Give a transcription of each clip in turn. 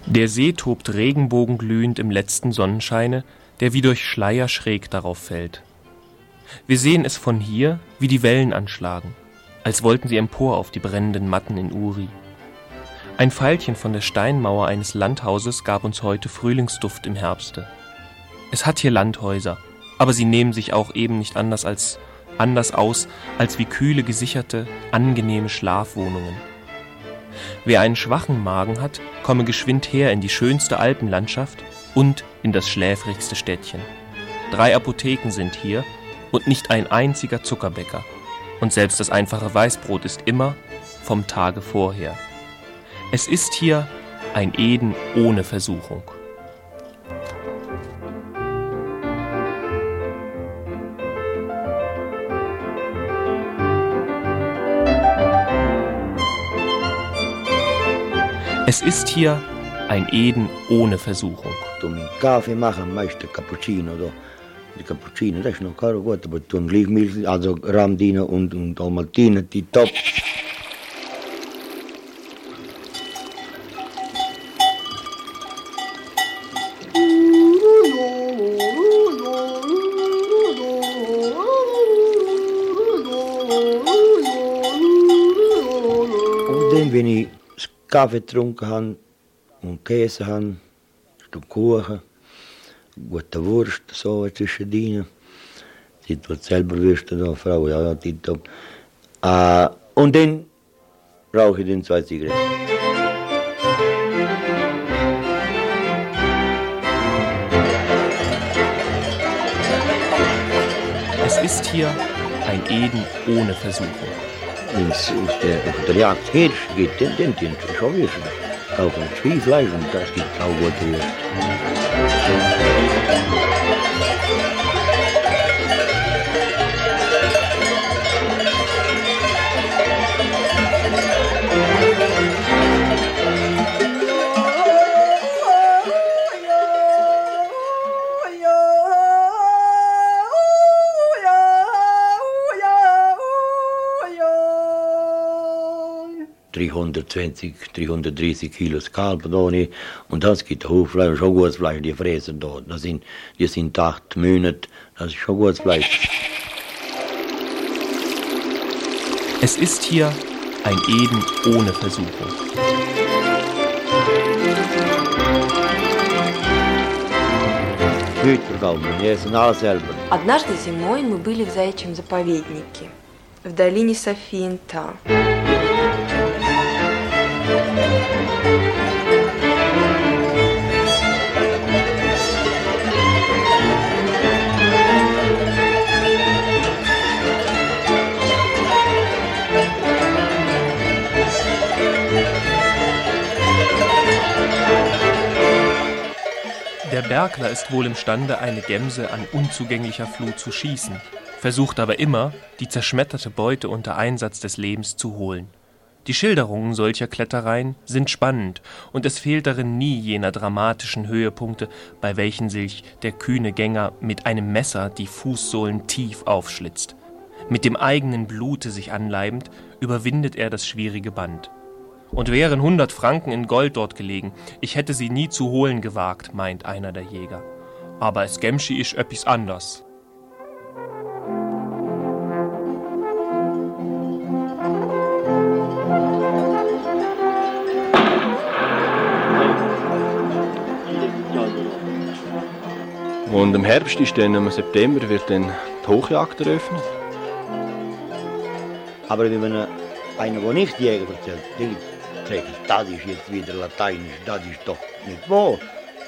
Der See tobt regenbogenglühend im letzten Sonnenscheine, der wie durch Schleier schräg darauf fällt. Wir sehen es von hier, wie die Wellen anschlagen, als wollten sie empor auf die brennenden Matten in Uri. Ein Pfeilchen von der Steinmauer eines Landhauses gab uns heute Frühlingsduft im Herbste. Es hat hier Landhäuser, aber sie nehmen sich auch eben nicht anders aus, als wie kühle, gesicherte, angenehme Schlafwohnungen. Wer einen schwachen Magen hat, komme geschwind her in die schönste Alpenlandschaft und in das schläfrigste Städtchen. 3 Apotheken sind hier und nicht ein einziger Zuckerbäcker. Und selbst das einfache Weißbrot ist immer vom Tage vorher. Es ist hier ein Eden ohne Versuchung. Es ist hier ein Eden ohne Versuchung. Zum Kaffee machen, meistens Cappuccino. Die Cappuccino, das ist noch gar gut, aber tun gleich Milch, also Ramdine und Omaltine, die top. Und dann, wenn ich Kaffee getrunken habe und Käse habe, ein Stück Kuchen, gute Wurst, so zwischendrin. Sie tut selber Würste da, Frau, ja, tipptopp. Und dann rauche ich dann 2 Zigaretten. Es ist hier ein Eden ohne Versuchung. Wenn es auf der Jagd Hirsch geht, dann schon Würste. Auch ein Zwiefleisch und das gibt auch gute Würste. ...320, 330 Kilo Kalb da und das gibt Hochfleisch, schon gutes Fleisch, die fressen da. Die sind 8 Monate, das ist schon gutes Fleisch. Es ist hier ein Eden ohne Versuchung. Однажды зимой мы были в заячьем заповеднике, в долине Софиинта. Der Bergler ist wohl imstande, eine Gemse an unzugänglicher Flut zu schießen, versucht aber immer, die zerschmetterte Beute unter Einsatz des Lebens zu holen. Die Schilderungen solcher Klettereien sind spannend und es fehlt darin nie jener dramatischen Höhepunkte, bei welchen sich der kühne Gänger mit einem Messer die Fußsohlen tief aufschlitzt. Mit dem eigenen Blute sich anleibend, überwindet er das schwierige Band. Und wären 100 Franken in Gold dort gelegen, ich hätte sie nie zu holen gewagt, meint einer der Jäger. Aber es gemschi isch öppis anders. Und im Herbst ist dann, im September, wird dann die Hochjagd eröffnet. Aber wenn man einer, der nicht Jäger erzählt, denkt, das ist jetzt wieder Lateinisch, das ist doch nicht wahr.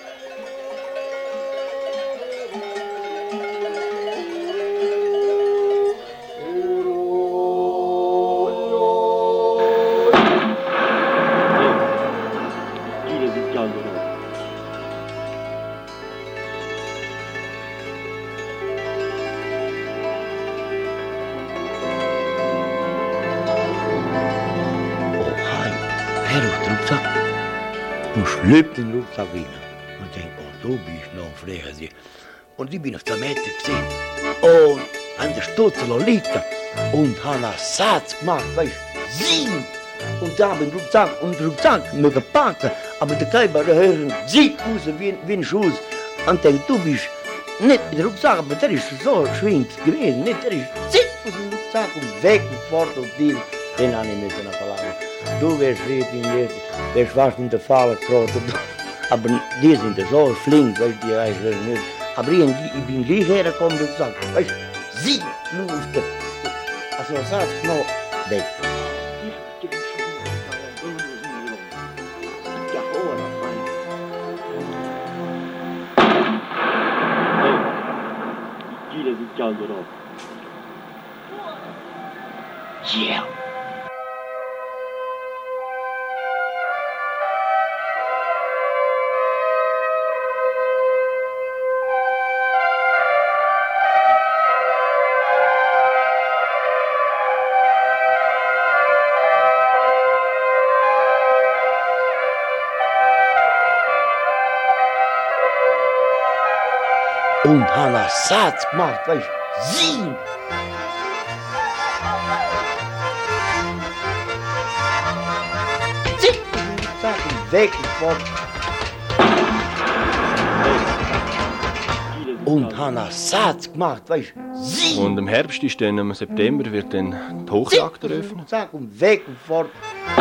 Und schlüpft den Rucksack rein und denkt, oh, du bist noch frecher sie. Und ich bin auf der Mitte gesehen und an der Stutzel liegt und habe einen Satz gemacht, weißt du, 7. Und da habe ich den Rucksack mit gepackt, Aber der Kälber, der hören, sieht aus wie ein Schuss. Und denkt, du bist nicht in den Rucksack, aber der ist so schwingt gewesen. Nicht, der ist, sieht aus dem Rucksack und weg und fort und den habe ich müssen verlangen. Du wärst wärst fast in der Falle getroffen. Aber die sind so flink, weißt du, weißt du nicht. Aber ich bin gleich hergekommen und gesagt, weißt du, sieh, Luster. Also was sagst du noch? Weg. Yeah. Und Hanna Satz gemacht, weißt du, sieh! Sieh! Weg und fort. Und Hanna Satz gemacht, weißt du, sieh! Und im Herbst ist dann, im September, wird dann die Hochjagd eröffnet. Zack und weg und fort.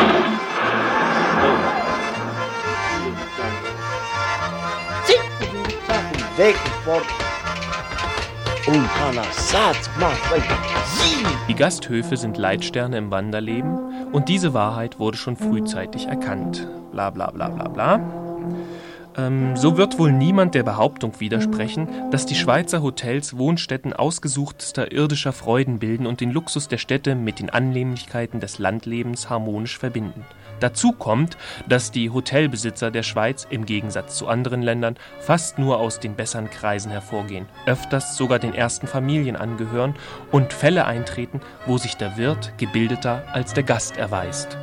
Sieh! Zack und weg und fort. Und Hanna Satz gemacht, weißt du, sieh! Die Gasthöfe sind Leitsterne im Wanderleben und diese Wahrheit wurde schon frühzeitig erkannt. Bla bla bla bla bla. So wird wohl niemand der Behauptung widersprechen, dass die Schweizer Hotels Wohnstätten ausgesuchtester irdischer Freuden bilden und den Luxus der Städte mit den Annehmlichkeiten des Landlebens harmonisch verbinden. Dazu kommt, dass die Hotelbesitzer der Schweiz im Gegensatz zu anderen Ländern fast nur aus den besseren Kreisen hervorgehen, öfters sogar den ersten Familien angehören und Fälle eintreten, wo sich der Wirt gebildeter als der Gast erweist.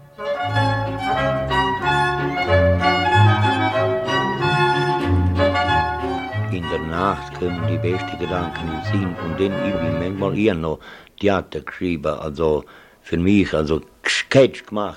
In der Nacht kommen die besten Gedanken in den Sinn und dann ich bin manchmal eher noch Theater geschrieben, also für mich, also Sketch gemacht.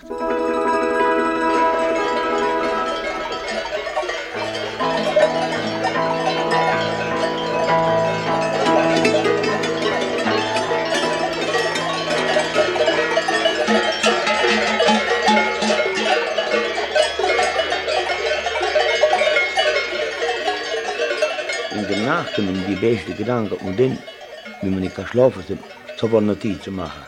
In der Nacht kommen die besten Gedanken und dann, wenn man nicht schlafen kann, sofort Notizen machen.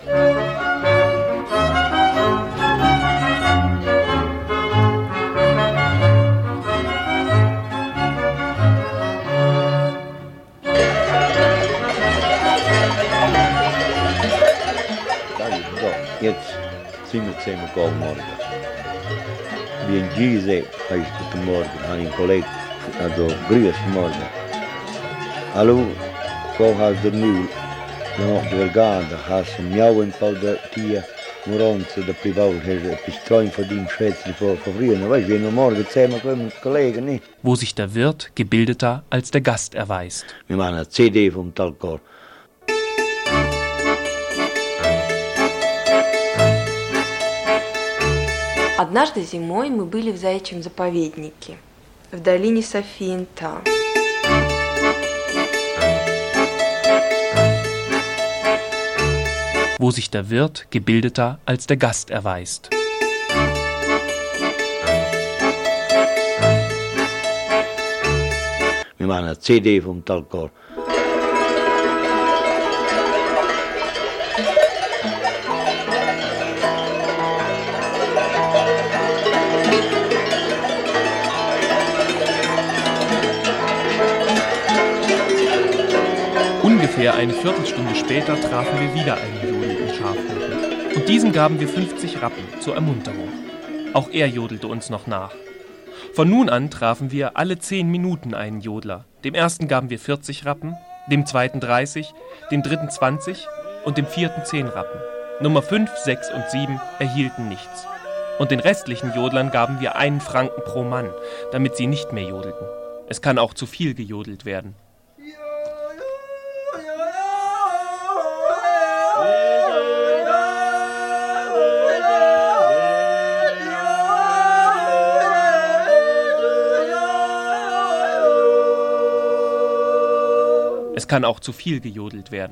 Jetzt sind wir zusammen gekommen morgen. Wie ein Gise heißt guten Morgen, habe ich einen Kollegen, also grüß morgen. Hallo, wo hast du nu? No, vergada, hast du miau ein paar der Tier, Moronze, der Privat, hast du etwas Träumen von deinem Schätzchen von früher, weißt du, wie wir morgen zusammen kommen mit Kollegen, nicht? Wo sich der Wirt gebildeter als der Gast erweist. Wir machen eine CD vom Talcor. Однажды зимой мы были в заячьем заповеднике, в долине Софиента. Wo sich der Wirt gebildeter als der Gast erweist. Wir machen eine CD vom Talcor. Ungefähr eine Viertelstunde später trafen wir wieder einen jodelnden Schafhirten. Und diesem gaben wir 50 Rappen zur Ermunterung. Auch er jodelte uns noch nach. Von nun an trafen wir alle 10 Minuten einen Jodler. Dem ersten gaben wir 40 Rappen, dem zweiten 30, dem dritten 20 und dem vierten 10 Rappen. Nummer 5, 6 und 7 erhielten nichts. Und den restlichen Jodlern gaben wir 1 Franken pro Mann, damit sie nicht mehr jodelten. Es kann auch zu viel gejodelt werden. Es kann auch zu viel gejodelt werden.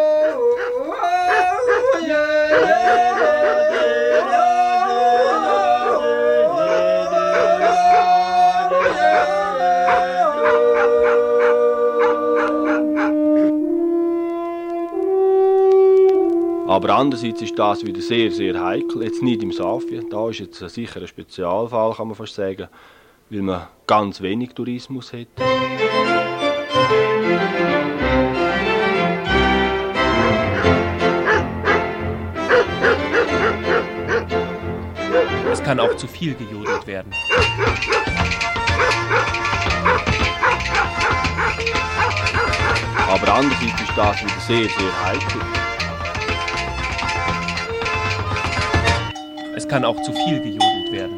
Aber andererseits ist das wieder sehr, sehr heikel. Jetzt nicht im Safia. Da ist jetzt sicher ein Spezialfall, kann man fast sagen, weil man ganz wenig Tourismus hat. Es kann auch zu viel gejodelt werden. Aber andererseits ist das wieder sehr, sehr heikel. Es kann auch zu viel gejodelt werden.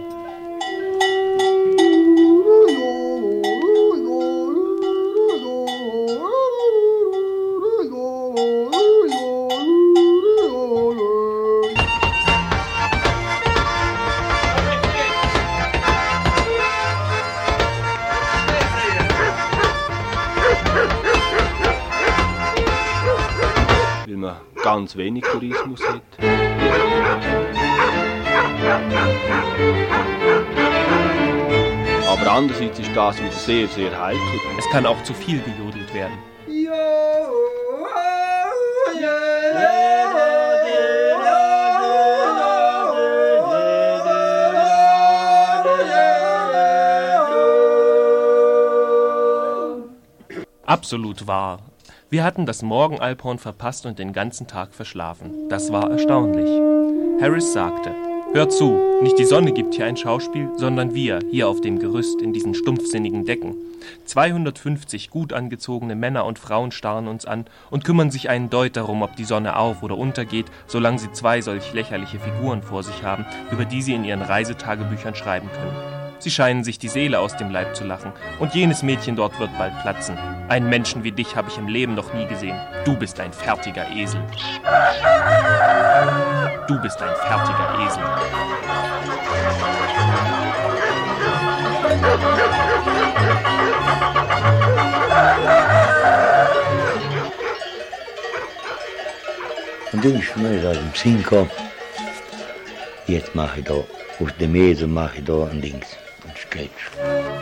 Weil man ganz wenig Tourismus hat. Aber andererseits ist das wieder sehr, sehr heikel. Es kann auch zu viel gejodelt werden. Absolut wahr. Wir hatten das Morgenalphorn verpasst und den ganzen Tag verschlafen. Das war erstaunlich. Harris sagte: Hört zu, nicht die Sonne gibt hier ein Schauspiel, sondern wir, hier auf dem Gerüst, in diesen stumpfsinnigen Decken. 250 gut angezogene Männer und Frauen starren uns an und kümmern sich einen Deut darum, ob die Sonne auf- oder untergeht, solange sie 2 solch lächerliche Figuren vor sich haben, über die sie in ihren Reisetagebüchern schreiben können. Sie scheinen sich die Seele aus dem Leib zu lachen, und jenes Mädchen dort wird bald platzen. Einen Menschen wie dich habe ich im Leben noch nie gesehen. Du bist ein fertiger Esel. Du bist ein fertiger Esel. Und dann ist mir das im Sinn gekommen, jetzt mache ich da, aus dem Esel mache ich da ein Dings, ein Sketch.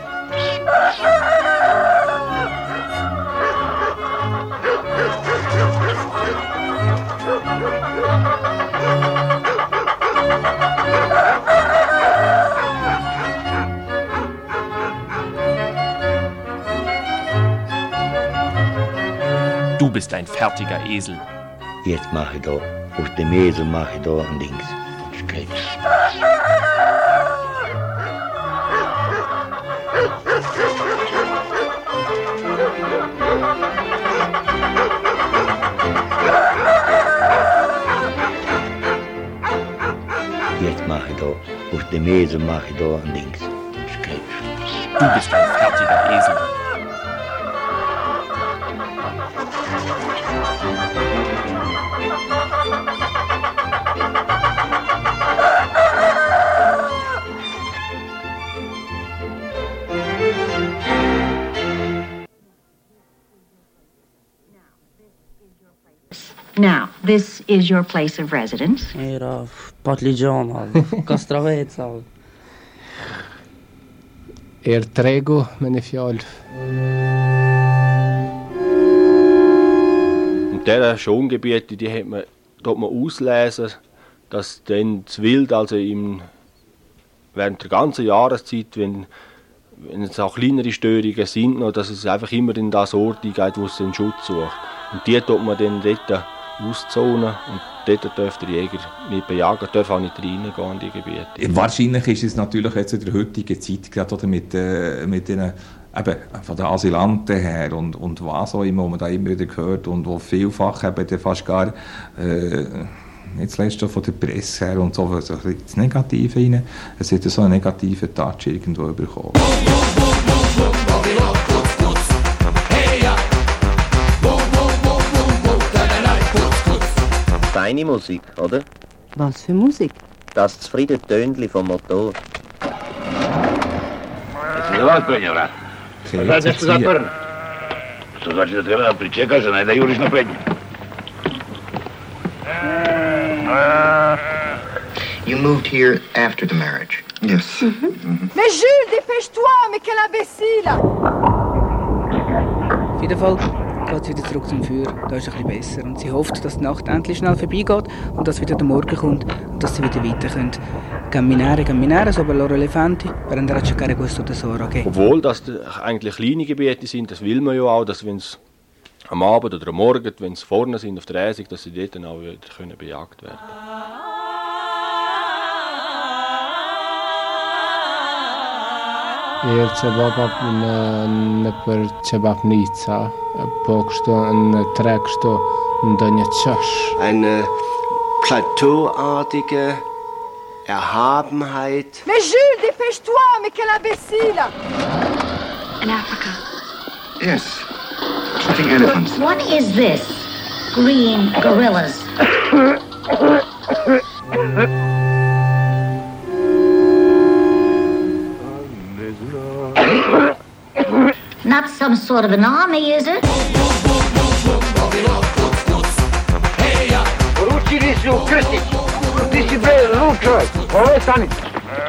Du bist ein fertiger Esel. Jetzt mache ich da, aus dem Esel mache ich da ein Dings, ein Sketch. Jetzt mache ich da, aus dem Esel mache ich da ein Dings, ein Sketch. Du bist ein fertiger Esel. Now, this is your place of residence. Era Patligiano, Castravezza. Ertrego, meine Fiol. Und diese Schongebiete, die hat man auslesen, dass dann das Wild, also während der ganzen Jahreszeit, wenn es auch kleinere Störungen sind, noch, dass es einfach immer in das Ort eingeht, wo es den Schutz sucht. Und die tut man dann dort auszonen und dort dürfte der Jäger nicht bejagen, darf auch nicht reingehen in die Gebiete. Wahrscheinlich ist es natürlich jetzt in der heutigen Zeit, gerade oder mit den, eben, von den Asylanten her und was auch immer, wo man da immer wieder hört und wo vielfach eben fast gar, nicht zuletzt von der Presse her und so, also das Negative rein, es hat so einen negativen Touch irgendwo bekommen. Feine Musik, oder? Was für Musik? Das zufriedene Tönli vom Motor. Što znači da treba da pričekaš, a ne da juriš napred njim. You moved here after the marriage? Yes. Mais Jules, dépêche-toi, mais quel imbécile! Auf jeden Fall geht sie wieder zurück zum Feuer. Da ist es ein bisschen besser. Und sie hofft, dass die Nacht endlich schnell vorbeigeht und dass wieder der Morgen kommt und dass sie wieder weiter können. Camminare sopra loro elefanti per andare a cercare questo tesoro. Okay? Obwohl das eigentlich kleine Gebiete sind, das will man ja auch, dass wenn es am Abend oder am Morgen, wenn sie vorne sind auf der Reise, dass sie dort dann auch wieder können bejagt werden können. Jer Cebaba ne per Cebabnica, pokšto ne trekšto ne čaš. Eine plateauartige Erhabenheit. Mais Jules, dépêche-toi, mais quel imbécile! In Africa. Yes. Shooting elephants. What is this? Green gorillas. Not some sort of an army, is it? Poručili su Krstić. Ti si bre lud čovjek. Ovo je stanica.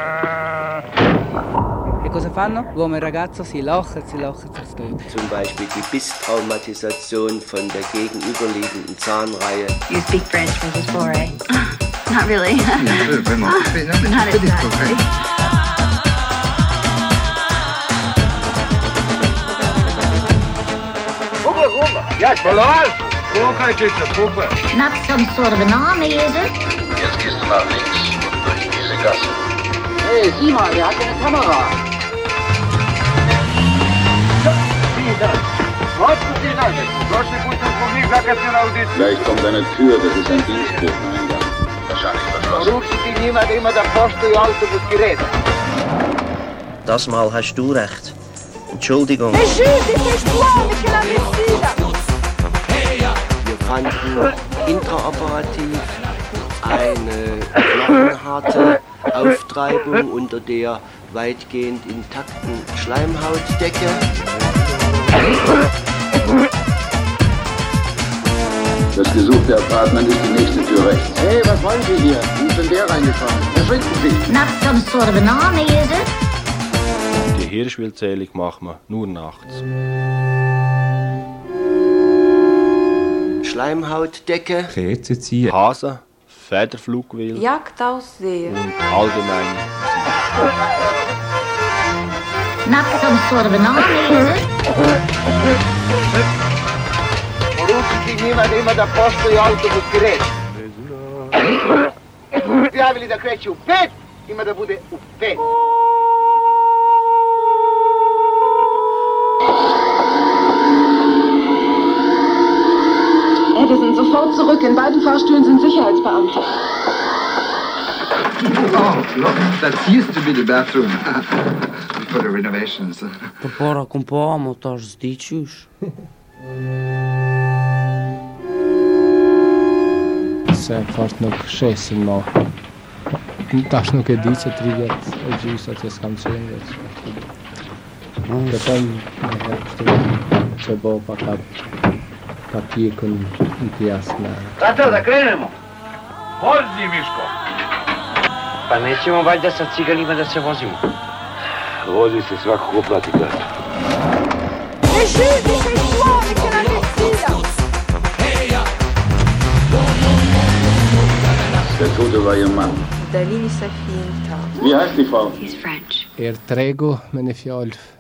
E cosa fanno? L'uomo e il ragazzo si lachen sich tot. Zum Beispiel die Bisstraumatisation von der gegenüberliegenden Zahnreihe. You speak French, Mrs. Foray? Not really. Not exactly. Ja, verlass! Not some sort of an army, is it? Jetzt gehst du nach links und durch diese Gasse. Hey, sieh mal, der hat eine Kamera. Vielleicht kommt eine Tür, das ist ein Dienstboteneingang. Wahrscheinlich verschlossen. Das Mal hast du recht. Entschuldigung. Mais Jules, dépêche-toi, mais quel imbécile! Wir fanden intraoperativ eine knochenharte Auftreibung unter der weitgehend intakten Schleimhautdecke. Das gesuchte Apartment ist die nächste Tür rechts. Hey, was wollen Sie hier? Wie ist denn der reingekommen? Verschwinden Sie! Not some sort of an army, is it? Die Hirschwildzählung machen wir nur nachts. Schleimhautdecke. Kerzen ziehen. Hasen, Federflugwild Jagd aussehen. und allgemein Not some sort of an army, is it? Poručiti njima da ima da postoji autobus direkt. Prijavili da kreće u 5, ima da bude u 5. Edison, sofort zurück. In beiden Fahrstühlen sind Sicherheitsbeamte. Oh, look, that used to be the bathroom before the renovations. Попора компоа монтаж zdiciuš. Se fort nog 6 mal. Daš nog edice 30 giusto te scansione. Potom Cebaba papir con jasna. Tata, da krenemo! Vozi, Miško! Pa nećemo valjda sa ciganima da se vozimo. Vozi se svako ko plati kaznu. Mais Jules, dépêche-toi, mais quel imbécile! Der Tote war ihr Mann. В долине Софиинтал. Wie heißt die Frau? He's French. Trego, meine Fjolf.